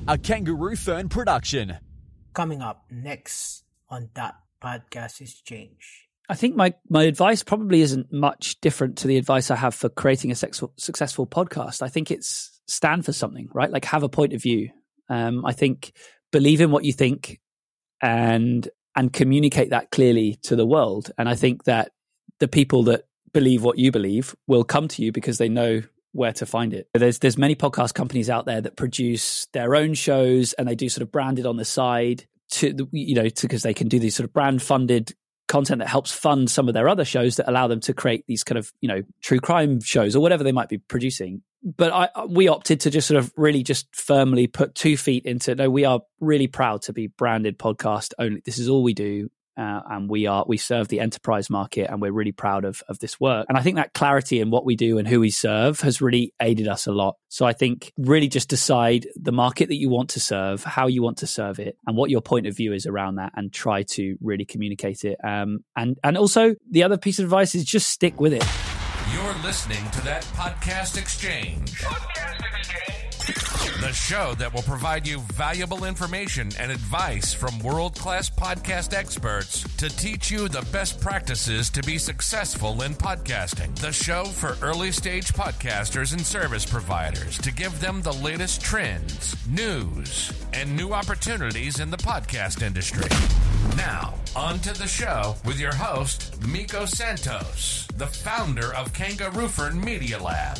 a Kangaroo Fern production. Coming up next on That Podcast is Change. I think my advice probably isn't much different to the advice I have for creating a successful podcast. I think it's stand for something, right? Like have a point of view. I think believe in what you think and communicate that clearly to the world. And I think that the people that believe what you believe will come to you because they know where to find it. There's many podcast companies out there that produce their own shows and they do sort of branded on the side because they can do these sort of brand funded content that helps fund some of their other shows that allow them to create these kind of, true crime shows or whatever they might be producing. But we opted to just sort of really just firmly put 2 feet into, no, we are really proud to be branded podcast only. This is all we do. And we serve the enterprise market and we're really proud of this work. And I think that clarity in what we do and who we serve has really aided us a lot. So I think really just decide the market that you want to serve, how you want to serve it, and what your point of view is around that, and try to really communicate it. And also the other piece of advice is just stick with it. You're listening to That Podcast Exchange. The show that will provide you valuable information and advice from world-class podcast experts to teach you the best practices to be successful in podcasting. The show for early-stage podcasters and service providers to give them the latest trends, news, and new opportunities in the podcast industry. Now, on to the show with your host, Miko Santos, the founder of Kangaroo Fern Media Lab.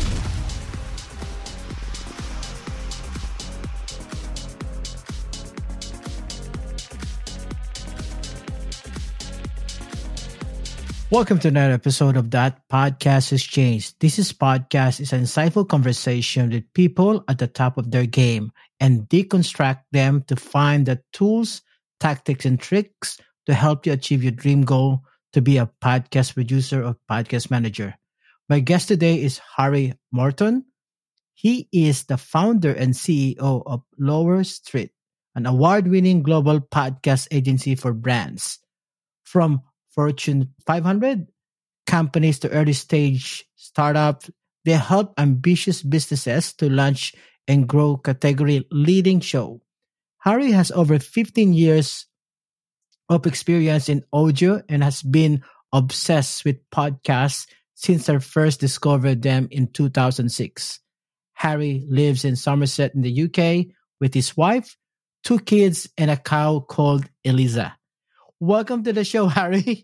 Welcome to another episode of That Podcast is Changed. This podcast is an insightful conversation with people at the top of their game and deconstruct them to find the tools, tactics, and tricks to help you achieve your dream goal to be a podcast producer or podcast manager. My guest today is Harry Morton. He is the founder and CEO of Lower Street, an award-winning global podcast agency for brands. From Fortune 500 companies to early stage startups, they help ambitious businesses to launch and grow category leading show. Harry has over 15 years of experience in audio and has been obsessed with podcasts since I first discovered them in 2006. Harry lives in Somerset in the UK with his wife, 2 kids, and a cow called Eliza. Welcome to the show, Harry.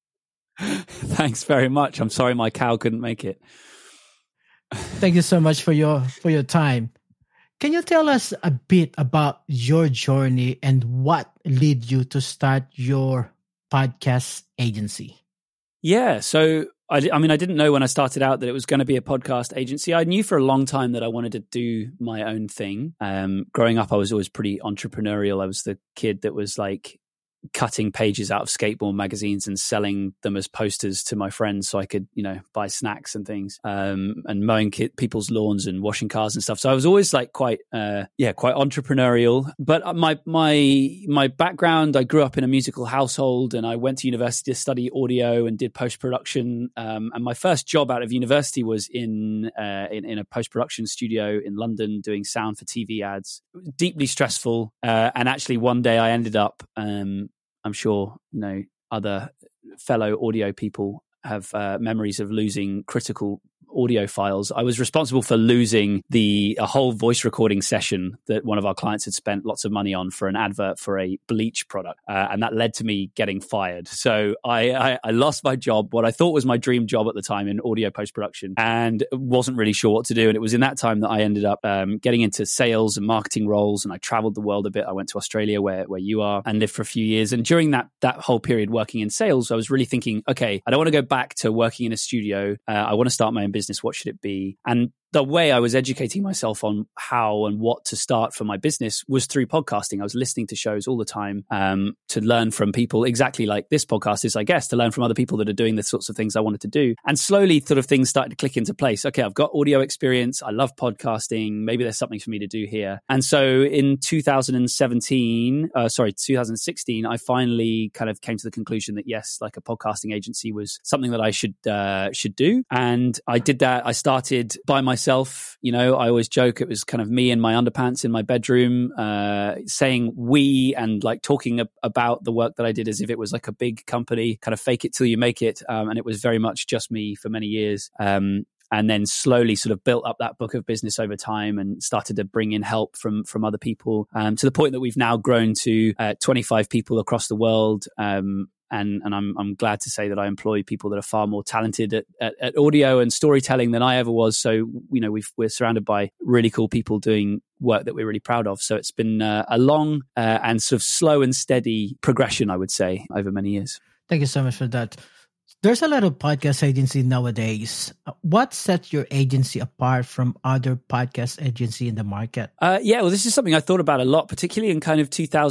Thanks very much. I'm sorry my cow couldn't make it. Thank you so much for your time. Can you tell us a bit about your journey and what led you to start your podcast agency? Yeah, so I didn't know when I started out that it was going to be a podcast agency. I knew for a long time that I wanted to do my own thing. Growing up, I was always pretty entrepreneurial. I was the kid that was like cutting pages out of skateboard magazines and selling them as posters to my friends so I could, buy snacks and things, and mowing people's lawns and washing cars and stuff. So I was always like quite entrepreneurial. But my background, I grew up in a musical household and I went to university to study audio and did post-production. And my first job out of university was in a post-production studio in London doing sound for TV ads. Deeply stressful. And actually one day I ended up, I'm sure, other fellow audio people have memories of losing critical audio files. I was responsible for losing a whole voice recording session that one of our clients had spent lots of money on for an advert for a bleach product. And that led to me getting fired. So I lost my job, what I thought was my dream job at the time in audio post-production, and wasn't really sure what to do. And it was in that time that I ended up getting into sales and marketing roles. And I traveled the world a bit. I went to Australia where you are and lived for a few years. And during that whole period working in sales, I was really thinking, okay, I don't want to go back to working in a studio. I want to start my own business. What should it be? And the way I was educating myself on how and what to start for my business was through podcasting. I was listening to shows all the time to learn from people exactly like this podcast is, I guess, to learn from other people that are doing the sorts of things I wanted to do. And slowly sort of things started to click into place. Okay, I've got audio experience. I love podcasting. Maybe there's something for me to do here. And so in 2016, I finally kind of came to the conclusion that yes, like a podcasting agency was something that I should do. And I did that. I started by myself myself. You know, I always joke it was kind of me in my underpants in my bedroom, saying we and like talking about the work that I did as if it was like a big company, kind of fake it till you make it. And it was very much just me for many years. And then slowly sort of built up that book of business over time and started to bring in help from other people, to the point that we've now grown to 25 people across the world. And I'm glad to say that I employ people that are far more talented at audio and storytelling than I ever was. So, you know, we're surrounded by really cool people doing work that we're really proud of. So it's been a long and sort of slow and steady progression, I would say, over many years. Thank you so much for that. There's a lot of podcast agencies nowadays. What sets your agency apart from other podcast agency in the market? Well, this is something I thought about a lot, particularly in kind of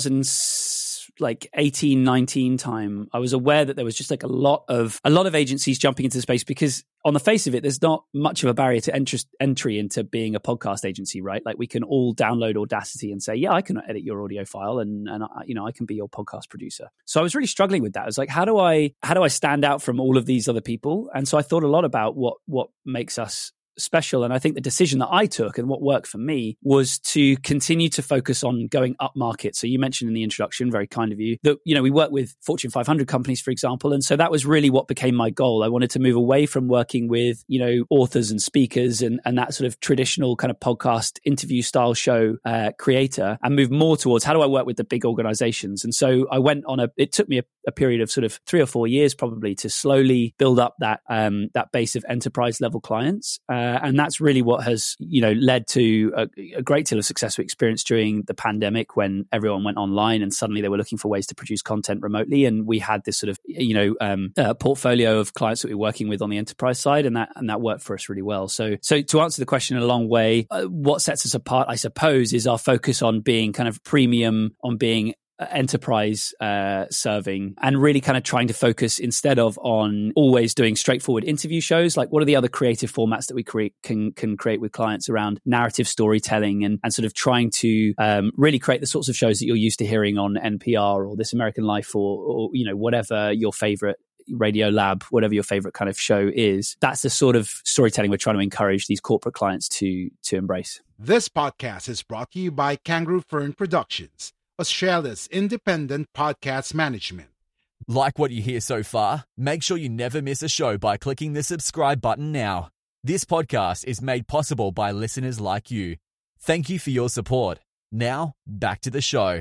2018, 19 time. I was aware that there was just like a lot of agencies jumping into the space because on the face of it, there's not much of a barrier to entry into being a podcast agency, right? Like we can all download Audacity and say, yeah, I can edit your audio file and I can be your podcast producer. So I was really struggling with that. I was like, how do I stand out from all of these other people? And so I thought a lot about what makes us special. And I think the decision that I took and what worked for me was to continue to focus on going up market. So you mentioned in the introduction, very kind of you, that, you know, we work with Fortune 500 companies, for example. And so that was really what became my goal. I wanted to move away from working with, you know, authors and speakers and that sort of traditional kind of podcast interview style show creator and move more towards how do I work with the big organizations. And so I went on it took me a period of sort of 3 or 4 years probably to slowly build up that base of enterprise level clients. And that's really what has, you know, led to a great deal of success we experienced during the pandemic when everyone went online and suddenly they were looking for ways to produce content remotely. And we had this sort of, you know, portfolio of clients that we were working with on the enterprise side, and that worked for us really well. So to answer the question in a long way, what sets us apart, I suppose, is our focus on being kind of premium, on being enterprise serving, and really kind of trying to focus instead of on always doing straightforward interview shows. Like, what are the other creative formats that we can create with clients around narrative storytelling and sort of trying to really create the sorts of shows that you're used to hearing on NPR or This American Life or you know, whatever your favorite Radio Lab, whatever your favorite kind of show is. That's the sort of storytelling we're trying to encourage these corporate clients to embrace. This podcast is brought to you by Kangaroo Fern Productions, Australia's independent podcast management. Like what you hear so far? Make sure you never miss a show by clicking the subscribe button now. This podcast is made possible by listeners like you. Thank you for your support. Now, back to the show.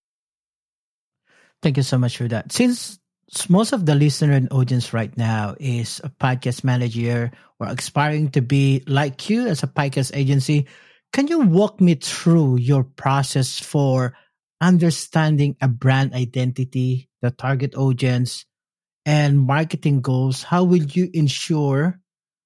Thank you so much for that. Since most of the listener and audience right now is a podcast manager or aspiring to be like you as a podcast agency, can you walk me through your process for understanding a brand identity, the target audience, and marketing goals? How will you ensure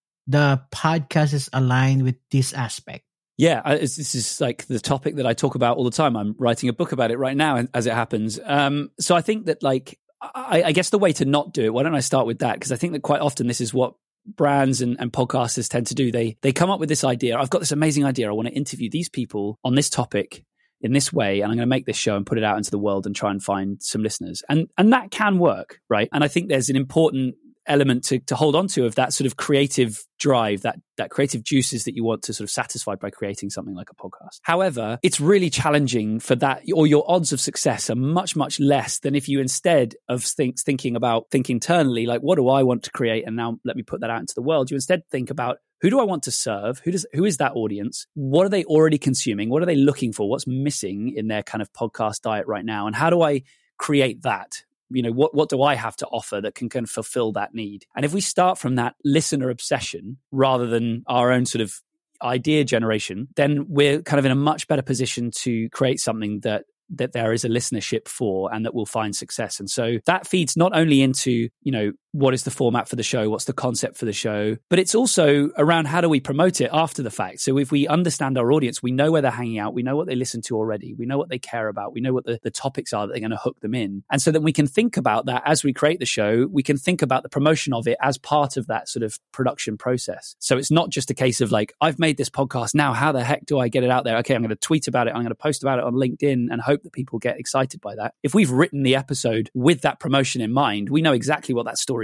the podcast is aligned with this aspect? Yeah, this is like the topic that I talk about all the time. I'm writing a book about it right now as it happens. So I think that like, I guess the way to not do it, why don't I start with that? Because I think that quite often this is what brands and podcasters tend to do. They come up with this idea. I've got this amazing idea. I want to interview these people on this topic in this way, and I'm going to make this show and put it out into the world and try and find some listeners. And that can work, right? And I think there's an important element to hold on to of that sort of creative drive, that creative juices that you want to sort of satisfy by creating something like a podcast. However, it's really challenging for that, or your odds of success are much, much less than if you instead of think internally, like, what do I want to create? And now let me put that out into the world. You instead think about, who do I want to serve? Who is that audience? What are they already consuming? What are they looking for? What's missing in their kind of podcast diet right now? And how do I create that? You know, what do I have to offer that can fulfill that need? And if we start from that listener obsession rather than our own sort of idea generation, then we're kind of in a much better position to create something that there is a listenership for and that will find success. And so that feeds not only into, you know, what is the format for the show? What's the concept for the show? But it's also around how do we promote it after the fact? So if we understand our audience, we know where they're hanging out, we know what they listen to already, we know what they care about, we know what the topics are that they're going to hook them in. And so then we can think about that as we create the show, we can think about the promotion of it as part of that sort of production process. So it's not just a case of like, I've made this podcast, now how the heck do I get it out there? Okay, I'm going to tweet about it, I'm going to post about it on LinkedIn and hope that people get excited by that. If we've written the episode with that promotion in mind, we know exactly what that story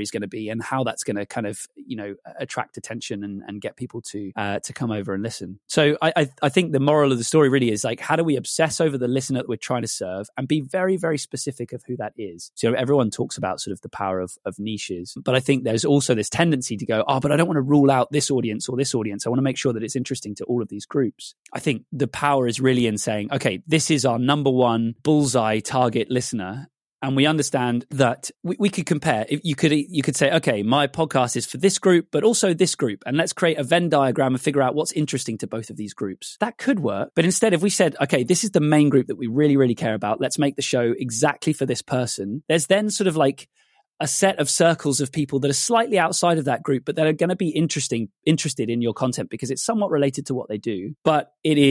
is going to be and how that's going to kind of, attract attention and get people to come over and listen. So I think the moral of the story really is like, how do we obsess over the listener that we're trying to serve and be very, very specific of who that is? So everyone talks about sort of the power of niches, but I think there's also this tendency to go, but I don't want to rule out this audience or this audience. I want to make sure that it's interesting to all of these groups. I think the power is really in saying, okay, this is our number one bullseye target listener. And we understand that we could compare. If you could say, okay, my podcast is for this group, but also this group. And let's create a Venn diagram and figure out what's interesting to both of these groups. That could work. But instead, if we said, okay, this is the main group that we really, really care about. Let's make the show exactly for this person. There's then sort of like a set of circles of people that are slightly outside of that group, but that are going to be interested in your content because it's somewhat related to what they do. But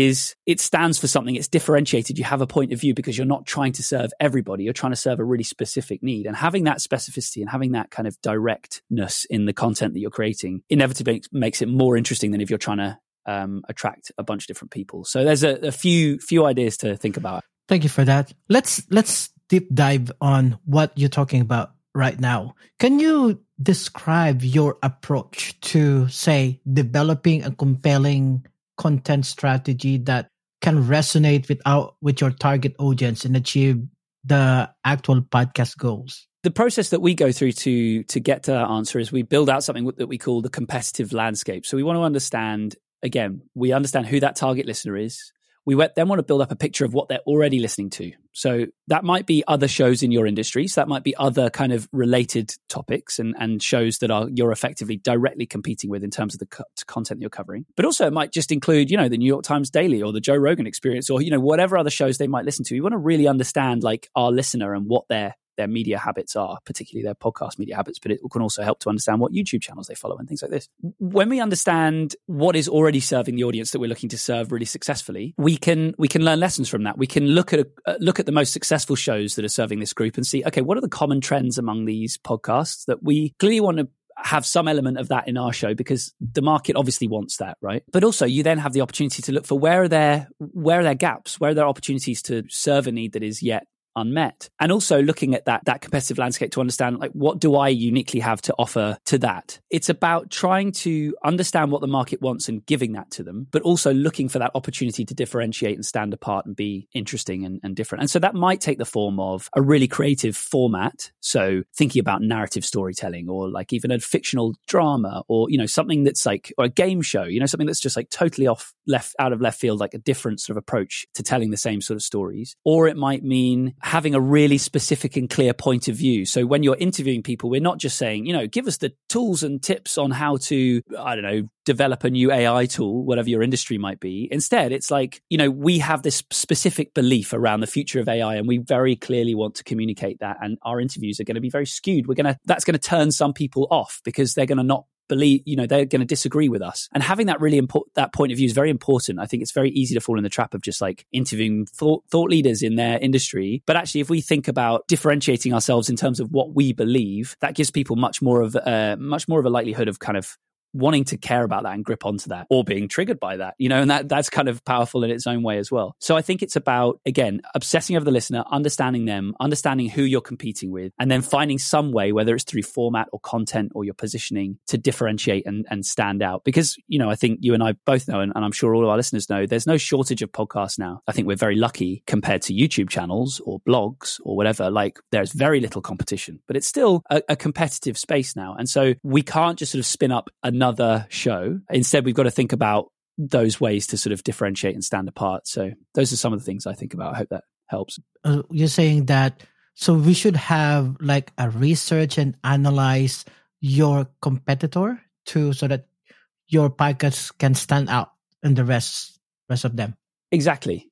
it stands for something. It's differentiated. You have a point of view because you're not trying to serve everybody. You're trying to serve a really specific need. And having that specificity and having that kind of directness in the content that you're creating inevitably makes it more interesting than if you're trying to attract a bunch of different people. So there's a few ideas to think about. Thank you for that. Let's deep dive on what you're talking about right now. Can you describe your approach to, say, developing a compelling content strategy that can resonate with your target audience and achieve the actual podcast goals? The process that we go through to get to that answer is we build out something that we call the competitive landscape. So we want to understand, again, who that target listener is. We then want to build up a picture of what they're already listening to. So that might be other shows in your industry. So that might be other kind of related topics and shows that you're effectively directly competing with in terms of the content that you're covering. But also it might just include, the New York Times Daily or the Joe Rogan Experience or, whatever other shows they might listen to. You want to really understand like our listener and what their media habits are, particularly their podcast media habits, but it can also help to understand what YouTube channels they follow and things like this. When we understand what is already serving the audience that we're looking to serve really successfully, we can learn lessons from that. We can look at the most successful shows that are serving this group and see, okay, what are the common trends among these podcasts that we clearly want to have some element of that in our show because the market obviously wants that, right? But also you then have the opportunity to look for where are their gaps, where are there opportunities to serve a need that is yet unmet, and also looking at that competitive landscape to understand like what do I uniquely have to offer to that. It's about trying to understand what the market wants and giving that to them, but also looking for that opportunity to differentiate and stand apart and be interesting and different. And so that might take the form of a really creative format, so thinking about narrative storytelling or like even a fictional drama or something that's like, or a game show, something that's just like totally out of left field, like a different sort of approach to telling the same sort of stories. Or it might mean having a really specific and clear point of view. So when you're interviewing people, we're not just saying, give us the tools and tips on how to, develop a new AI tool, whatever your industry might be. Instead, it's like, we have this specific belief around the future of AI and we very clearly want to communicate that. And our interviews are going to be very skewed. That's going to turn some people off because they're going to not believe, they're going to disagree with us. And having that really that point of view is very important. I think it's very easy to fall in the trap of just like interviewing thought leaders in their industry. But actually, if we think about differentiating ourselves in terms of what we believe, that gives people much more of a likelihood of kind of wanting to care about that and grip onto that or being triggered by that, and that's kind of powerful in its own way as well. So I think it's about, again, obsessing over the listener, understanding them, understanding who you're competing with, and then finding some way, whether it's through format or content or your positioning, to differentiate and stand out. Because, I think you and I both know, and I'm sure all of our listeners know, there's no shortage of podcasts now. I think we're very lucky compared to YouTube channels or blogs or whatever. Like there's very little competition, but it's still a competitive space now. And so we can't just sort of spin up another show. Instead, we've got to think about those ways to sort of differentiate and stand apart. So those are some of the things I think about. I hope that helps. You're saying that, so we should have like a research and analyze your competitor so that your podcast can stand out and the rest of them. Exactly.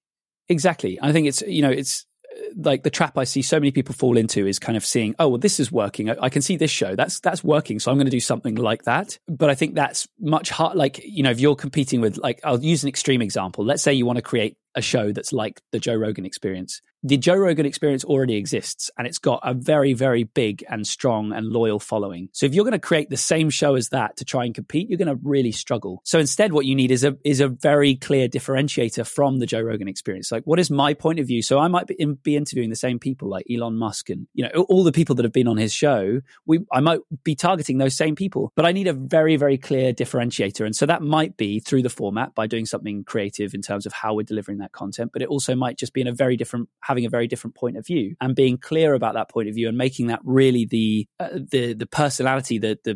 I think it's like the trap I see so many people fall into is kind of seeing, oh, well, this is working. I can see this show that's working. So I'm going to do something like that. But I think that's much hard. Like, if you're competing with, like, I'll use an extreme example. Let's say you want to create a show that's like the Joe Rogan Experience. The Joe Rogan Experience already exists, and it's got a very, very big and strong and loyal following. So if you're going to create the same show as that to try and compete, you're going to really struggle. So instead, what you need is a very clear differentiator from the Joe Rogan Experience. Like, what is my point of view? So I might be interviewing the same people like Elon Musk and, you know, all the people that have been on his show. I might be targeting those same people, but I need a very, very clear differentiator. And so that might be through the format by doing something creative in terms of how we're delivering that content, but it also might just be having a very different point of view and being clear about that point of view and making that really the personality,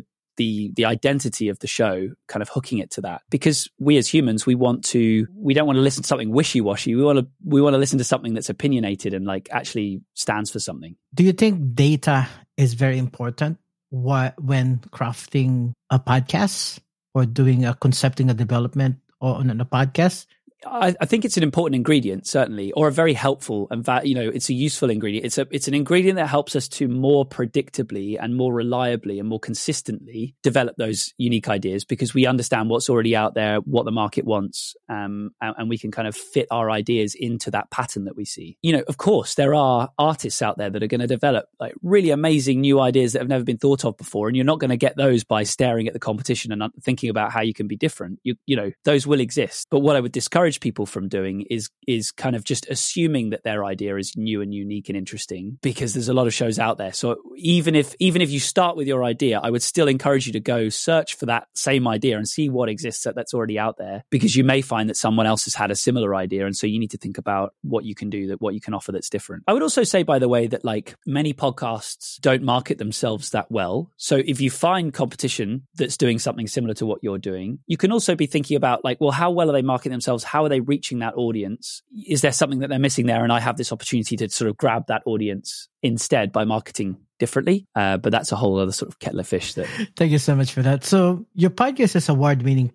the identity of the show, kind of hooking it to that. Because we as humans, we don't want to listen to something wishy-washy. We want to listen to something that's opinionated and like actually stands for something. Do you think data is very important when crafting a podcast or doing a concepting a development on a podcast? I think it's an important ingredient, certainly, or a very helpful and it's a useful ingredient. It's an ingredient that helps us to more predictably and more reliably and more consistently develop those unique ideas because we understand what's already out there, what the market wants, and we can kind of fit our ideas into that pattern that we see. You know, of course, there are artists out there that are going to develop like really amazing new ideas that have never been thought of before, and you're not going to get those by staring at the competition and thinking about how you can be different. You know, those will exist, but what I would discourage people from doing is kind of just assuming that their idea is new and unique and interesting because there's a lot of shows out there. So even if you start with your idea, I would still encourage you to go search for that same idea and see what exists that's already out there, because you may find that someone else has had a similar idea, and so you need to think about what you can do, what you can offer that's different. I would also say, by the way, that like many podcasts don't market themselves that well. So if you find competition that's doing something similar to what you're doing, you can also be thinking about like, well, how well are they marketing themselves? How are they reaching that audience? Is there something that they're missing there? And I have this opportunity to sort of grab that audience instead by marketing differently. But that's a whole other sort of kettle of fish. Thank you so much for that. So your podcast is award-winning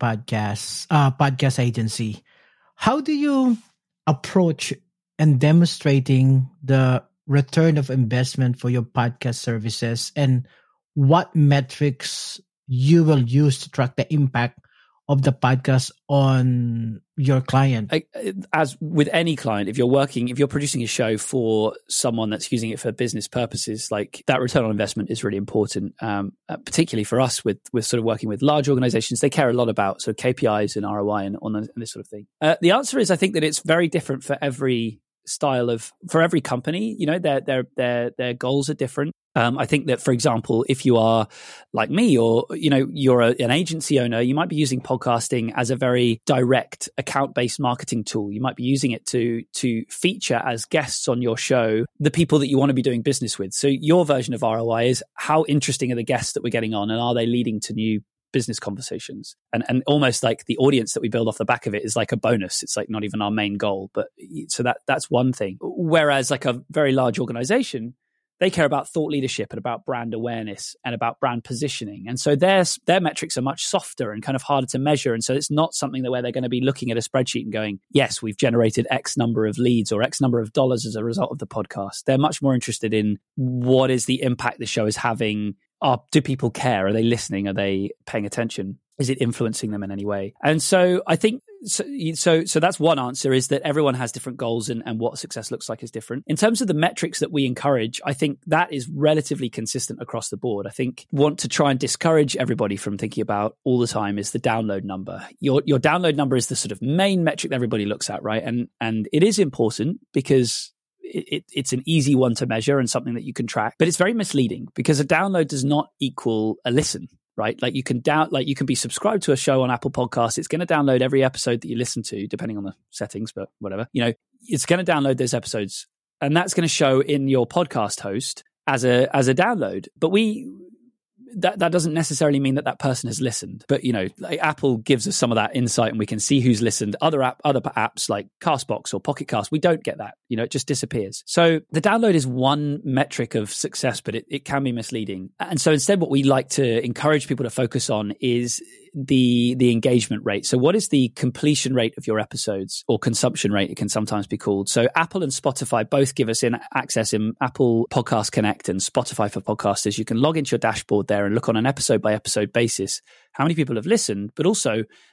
podcast agency. How do you approach and demonstrating the return of investment for your podcast services, and what metrics you will use to track the impact of the podcast on your client? As with any client, if you're producing a show for someone that's using it for business purposes, like that return on investment is really important. Particularly for us with sort of working with large organizations, they care a lot about sort of KPIs and ROI and this sort of thing. The answer is, I think that it's very different for every for every company. You know, their goals are different. I think that, for example, if you are like me, or you're an agency owner, you might be using podcasting as a very direct account-based marketing tool. You might be using it to feature as guests on your show the people that you want to be doing business with. So your version of ROI is, how interesting are the guests that we're getting on, and are they leading to new business conversations? And almost like the audience that we build off the back of it is like a bonus. It's like not even our main goal, but so that's one thing. Whereas like a very large organization, they care about thought leadership and about brand awareness and about brand positioning. And so their metrics are much softer and kind of harder to measure. And so it's not something where they're going to be looking at a spreadsheet and going, yes, we've generated X number of leads or X number of dollars as a result of the podcast. They're much more interested in, what is the impact the show is having? Do people care? Are they listening? Are they paying attention? Is it influencing them in any way? And so I think, so that's one answer, is that everyone has different goals, and what success looks like is different. In terms of the metrics that we encourage, I think that is relatively consistent across the board. I think want to try and discourage everybody from thinking about all the time is the download number. Your download number is the sort of main metric that everybody looks at, right? And it is important because it's an easy one to measure and something that you can track, but it's very misleading because a download does not equal a listen, right? Like you can be subscribed to a show on Apple Podcasts. It's going to download every episode that you listen to, depending on the settings, but whatever, it's going to download those episodes, and that's going to show in your podcast host as a download. But that doesn't necessarily mean that person has listened. But, like Apple gives us some of that insight, and we can see who's listened. Other apps like Castbox or Pocket Cast, we don't get that. It just disappears. So the download is one metric of success, but it can be misleading. And so instead, what we like to encourage people to focus on is the engagement rate. So what is the completion rate of your episodes, or consumption rate, it can sometimes be called. So Apple and Spotify both give us access in Apple Podcast Connect and Spotify for Podcasters. You can log into your dashboard there and look on an episode by episode basis how many people have listened, but also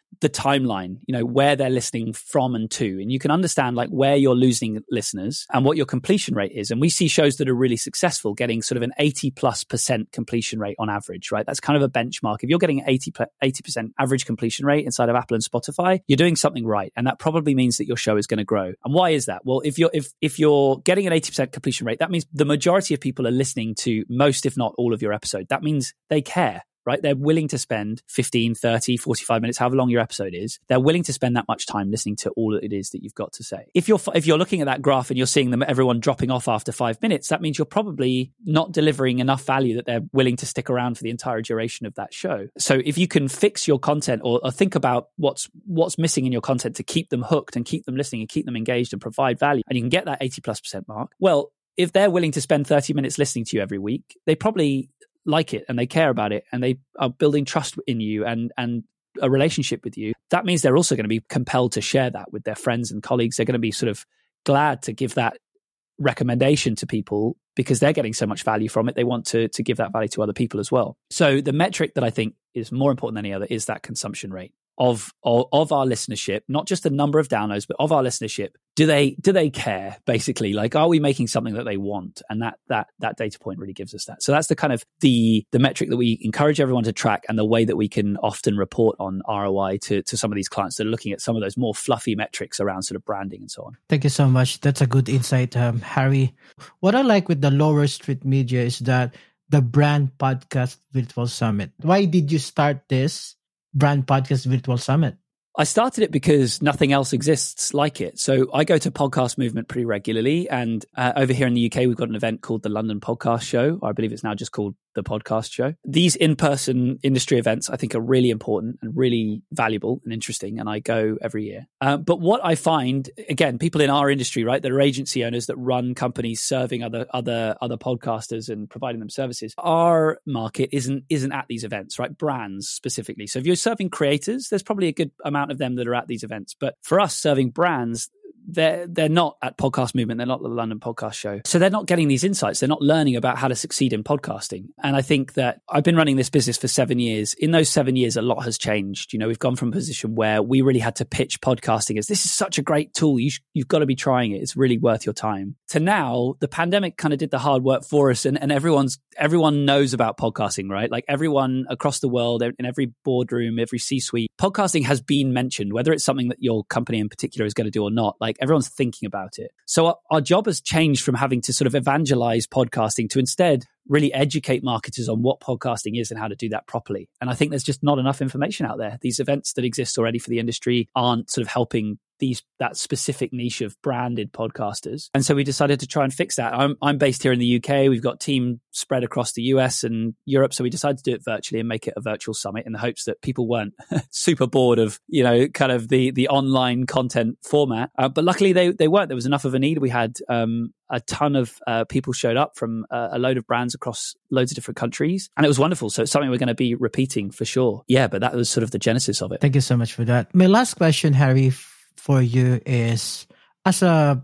the timeline, where they're listening from and to, and you can understand like where you're losing listeners and what your completion rate is. And we see shows that are really successful getting sort of an 80+% completion rate on average, right? That's kind of a benchmark. If you're getting an 80% average completion rate inside of Apple and Spotify, you're doing something right. And that probably means that your show is going to grow. And why is that? Well, if you're getting an 80% completion rate, that means the majority of people are listening to most, if not all of your episode. That means they care. Right? They're willing to spend 15, 30, 45 minutes, however long your episode is. They're willing to spend that much time listening to all that it is that you've got to say. If you're looking at that graph and you're seeing everyone dropping off after 5 minutes, that means you're probably not delivering enough value that they're willing to stick around for the entire duration of that show. So if you can fix your content or think about what's missing in your content to keep them hooked and keep them listening and keep them engaged and provide value, and you can get that 80+% mark, well, if they're willing to spend 30 minutes listening to you every week, they probably like it and they care about it and they are building trust in you and a relationship with you. That means they're also going to be compelled to share that with their friends and colleagues. They're going to be sort of glad to give that recommendation to people because they're getting so much value from it. They want to give that value to other people as well. So the metric that I think is more important than any other is that consumption rate of our listenership, not just the number of downloads, but of our listenership. Do they care, basically? Like, are we making something that they want? And that data point really gives us that. So that's the kind of the metric that we encourage everyone to track, and the way that we can often report on ROI to some of these clients that are looking at some of those more fluffy metrics around sort of branding and so on. Thank you so much. That's a good insight, Harry. What I like with the Lower Street Media is that the Brand Podcast Virtual Summit. Why did you start this Brand Podcast Virtual Summit? I started it because nothing else exists like it. So I go to Podcast Movement pretty regularly. And over here in the UK, we've got an event called the London Podcast Show. I believe it's now just called the Podcast Show. These in-person industry events, I think, are really important and really valuable and interesting. And I go every year. But what I find, again, people in our industry, right, that are agency owners that run companies serving other podcasters and providing them services, our market isn't at these events, right? Brands specifically. So if you're serving creators, there's probably a good amount of them that are at these events. But for us serving brands, they're not at Podcast Movement. They're not at the London Podcast Show. So they're not getting these insights. They're not learning about how to succeed in podcasting. And I think that I've been running this business for 7 years. In those 7 years, a lot has changed. We've gone from a position where we really had to pitch podcasting as, this is such a great tool. You've got to be trying it. It's really worth your time. To now, the pandemic kind of did the hard work for us, and everyone knows about podcasting, right? Like everyone across the world, in every boardroom, every C-suite, podcasting has been mentioned, whether it's something that your company in particular is going to do or not. Like everyone's thinking about it. So our job has changed from having to sort of evangelize podcasting to instead really educate marketers on what podcasting is and how to do that properly. And I think there's just not enough information out there. These events that exist already for the industry aren't sort of helping that specific niche of branded podcasters. And so we decided to try and fix that. I'm based here in the UK. We've got team spread across the US and Europe. So we decided to do it virtually and make it a virtual summit in the hopes that people weren't super bored of, kind of the online content format. But luckily they weren't. There was enough of a need. We had a ton of people showed up from a load of brands across loads of different countries. And it was wonderful. So it's something we're going to be repeating for sure. Yeah, but that was sort of the genesis of it. Thank you so much for that. My last question, Harry, for you is, as a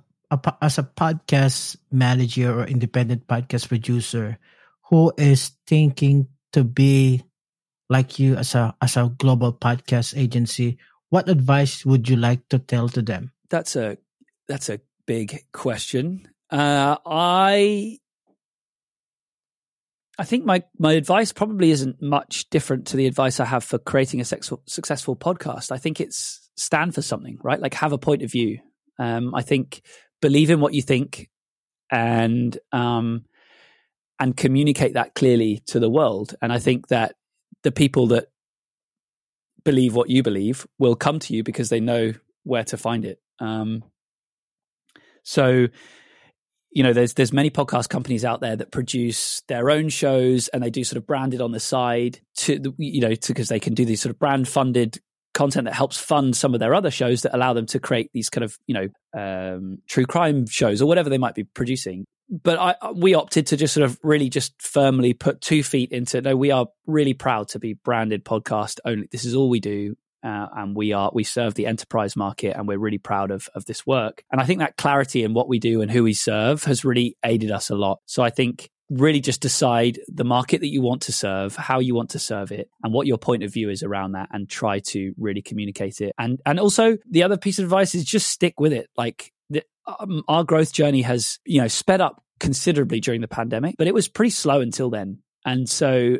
podcast manager or independent podcast producer who is thinking to be like you as a global podcast agency, what advice would you like to tell to them? That's a big question. I think my advice probably isn't much different to the advice I have for creating a successful podcast. I think it's stand for something, right? Like have a point of view. I think believe in what you think and communicate that clearly to the world. And I think that the people that believe what you believe will come to you because they know where to find it. So there's many podcast companies out there that produce their own shows and they do sort of branded on the side because they can do these sort of brand funded content that helps fund some of their other shows that allow them to create these kind of, true crime shows or whatever they might be producing. But we opted to just sort of really just firmly put 2 feet into, no, we are really proud to be branded podcast only. This is all we do. And we serve the enterprise market and we're really proud of this work. And I think that clarity in what we do and who we serve has really aided us a lot. So I think really just decide the market that you want to serve, how you want to serve it, and what your point of view is around that, and try to really communicate it. And also the other piece of advice is just stick with it. Like our growth journey has, sped up considerably during the pandemic, but it was pretty slow until then. And so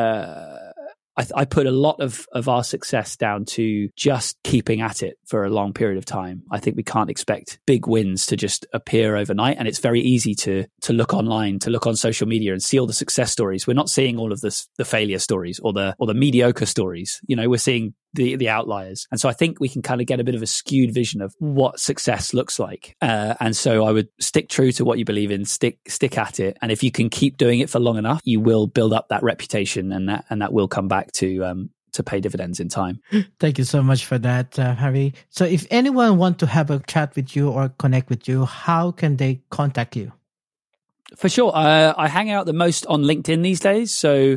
I put a lot of our success down to just keeping at it for a long period of time. I think we can't expect big wins to just appear overnight. And it's very easy to look online, to look on social media and see all the success stories. We're not seeing all of the failure stories or the mediocre stories. We're seeing the outliers. And so I think we can kind of get a bit of a skewed vision of what success looks like. And so I would stick true to what you believe in, stick at it. And if you can keep doing it for long enough, you will build up that reputation, and that will come back to pay dividends in time. Thank you so much for that, Harry. So if anyone wants to have a chat with you or connect with you, how can they contact you? For sure. I hang out the most on LinkedIn these days. So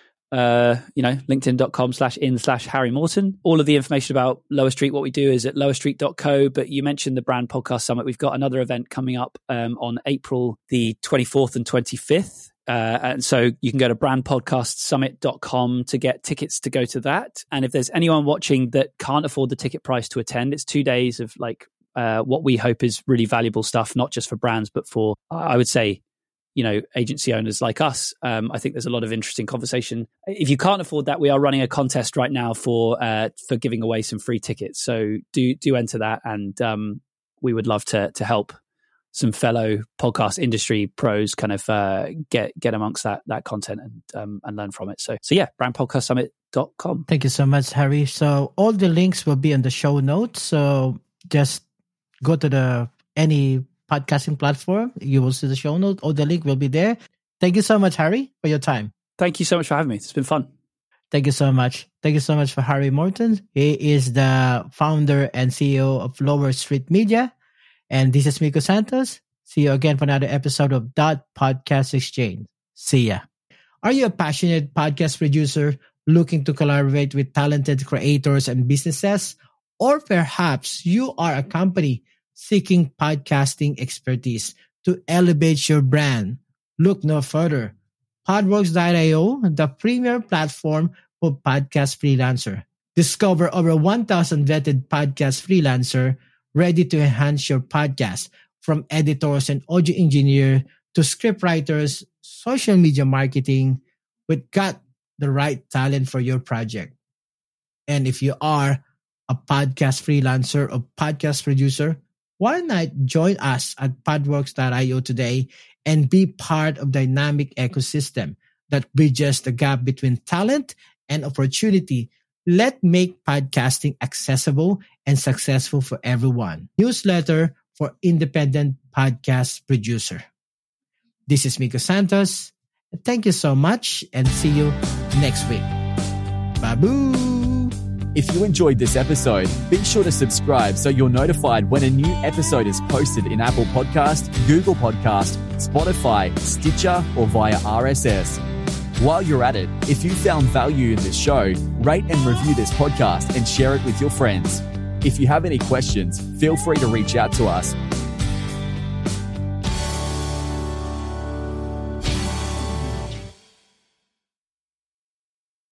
linkedin.com/in/Harry Morton. All of the information about Lower Street, what we do, is at lowerstreet.co. But you mentioned the Brand Podcast Summit. We've got another event coming up on April the 24th and 25th. And so you can go to brandpodcastsummit.com to get tickets to go to that. And if there's anyone watching that can't afford the ticket price to attend, it's 2 days of what we hope is really valuable stuff, not just for brands, but for, I would say, agency owners like us. I think there's a lot of interesting conversation. If you can't afford that, we are running a contest right now for giving away some free tickets. So do enter that, and we would love to help some fellow podcast industry pros kind of get amongst that content and learn from it. So yeah, brandpodcastsummit.com. Thank you so much, Harry. So all the links will be in the show notes. So just go to any podcasting platform, you will see the show notes, or the link will be there. Thank you so much, Harry, for your time. Thank you so much for having me. It's been fun. Thank you so much. Thank you so much for Harry Morton. He is the founder and CEO of Lower Street Media. And this is Miko Santos. See you again for another episode of Dot Podcast Exchange. See ya. Are you a passionate podcast producer looking to collaborate with talented creators and businesses? Or perhaps you are a company seeking podcasting expertise to elevate your brand? Look no further. Podworks.io, the premier platform for podcast freelancer. Discover over 1,000 vetted podcast freelancer ready to enhance your podcast, from editors and audio engineer to script writers, social media marketing. We've got the right talent for your project. And if you are a podcast freelancer or podcast producer, why not join us at podworks.io today and be part of the dynamic ecosystem that bridges the gap between talent and opportunity? Let's make podcasting accessible and successful for everyone. Newsletter for independent podcast producer. This is Miko Santos. Thank you so much, and see you next week. Babu! If you enjoyed this episode, be sure to subscribe so you're notified when a new episode is posted in Apple Podcast, Google Podcast, Spotify, Stitcher, or via RSS. While you're at it, if you found value in this show, rate and review this podcast and share it with your friends. If you have any questions, feel free to reach out to us